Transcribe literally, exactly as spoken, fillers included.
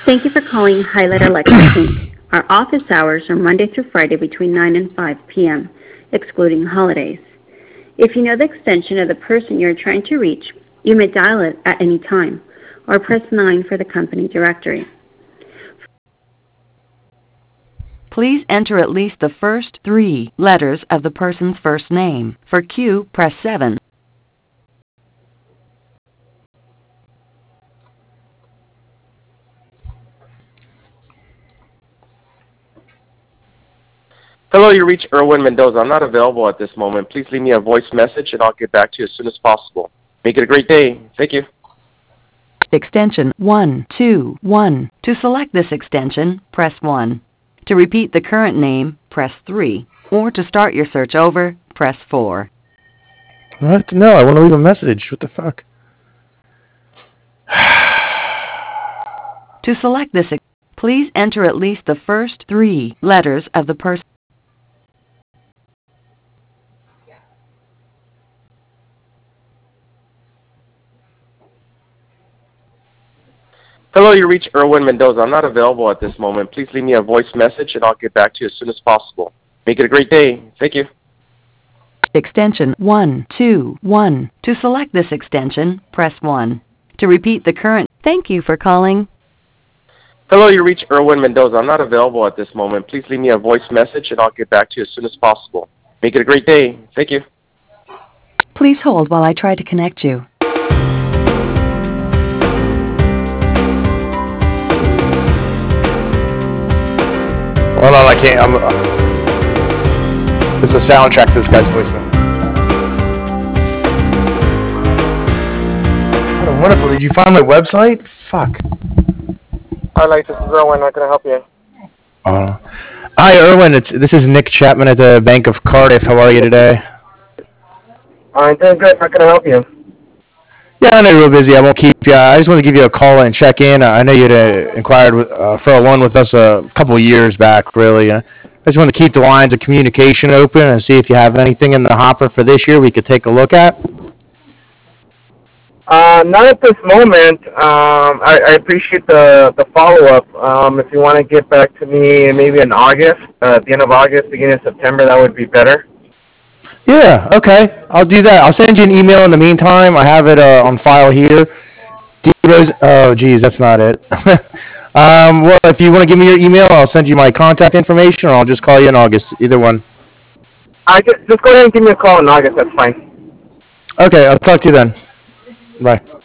Thank you for calling Highlight Electric, Incorporated. Our office hours are Monday through Friday between nine and five p m, excluding holidays. If you know the extension of the person you're trying to reach, you may dial it at any time, or press nine for the company directory. Please enter at least the first three letters of the person's first name. For Q, press seven. Hello, you reached Erwin Mendoza. I'm not available at this moment. Please leave me a voice message and I'll get back to you as soon as possible. Make it a great day. Thank you. Extension one two one. To select this extension, press one. To repeat the current name, press three. Or to start your search over, press four. What? No, I want to leave a message. What the fuck? To select this, ex- please enter at least the first three letters of the person. Hello, you reached Erwin Mendoza. I'm not available at this moment. Please leave me a voice message and I'll get back to you as soon as possible. Make it a great day. Thank you. Extension one two one. To select this extension, press one. To repeat the current, thank you for calling. Hello, you reached Erwin Mendoza. I'm not available at this moment. Please leave me a voice message and I'll get back to you as soon as possible. Make it a great day. Thank you. Please hold while I try to connect you. Hold on, I can't. I'm. Uh, this is a soundtrack to this guy's voicemail. What wonderful. Did you find my website? Fuck. Hi, Light. This is Erwin. How can I help you? Uh, hi, Erwin. It's this is Nick Chapman at the Bank of Cardiff. How are you today? I'm doing good. How can I help you? Yeah, I know you're real busy. I won't keep you. I just wanted to give you a call and check in. I know you'd uh, inquired with, uh, for a loan with us a couple of years back, really. Uh, I just wanted to keep the lines of communication open and see if you have anything in the hopper for this year we could take a look at. Uh, not at this moment. Um, I, I appreciate the, the follow-up. Um, if you want to get back to me maybe in August, uh, at the end of August, beginning of September, that would be better. Yeah, okay. I'll do that. I'll send you an email in the meantime. I have it uh, on file here. D-Rose, oh, geez, that's not it. um, well, if you want to give me your email, I'll send you my contact information, or I'll just call you in August. Either one. I just, just go ahead and give me a call in August. That's fine. Okay, I'll talk to you then. Bye.